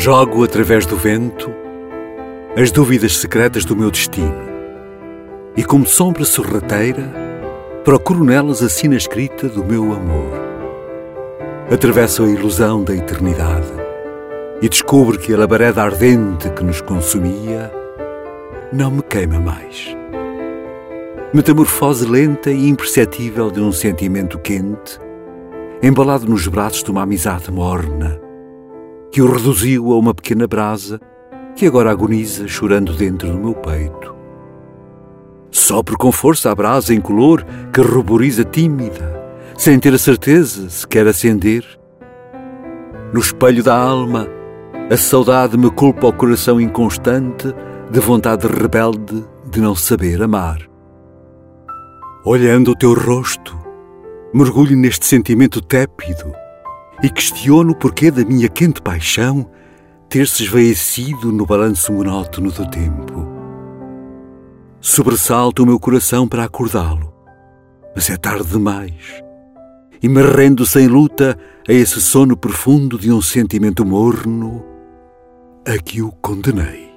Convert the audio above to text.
Jogo através do vento as dúvidas secretas do meu destino e, como sombra sorrateira, procuro nelas a sina escrita do meu amor. Atravesso a ilusão da eternidade e descubro que a labareda ardente que nos consumia não me queima mais. Metamorfose lenta e imperceptível de um sentimento quente, embalado nos braços de uma amizade morna, que o reduziu a uma pequena brasa que agora agoniza chorando dentro do meu peito. Sopro com força a brasa incolor que ruboriza tímida, sem ter a certeza se quer acender. No espelho da alma, a saudade me culpa o coração inconstante de vontade rebelde de não saber amar. Olhando o teu rosto, mergulho neste sentimento tépido e questiono o porquê da minha quente paixão ter se esvaecido no balanço monótono do tempo. Sobressalto o meu coração para acordá-lo, mas é tarde demais e me rendo sem luta a esse sono profundo de um sentimento morno a que o condenei.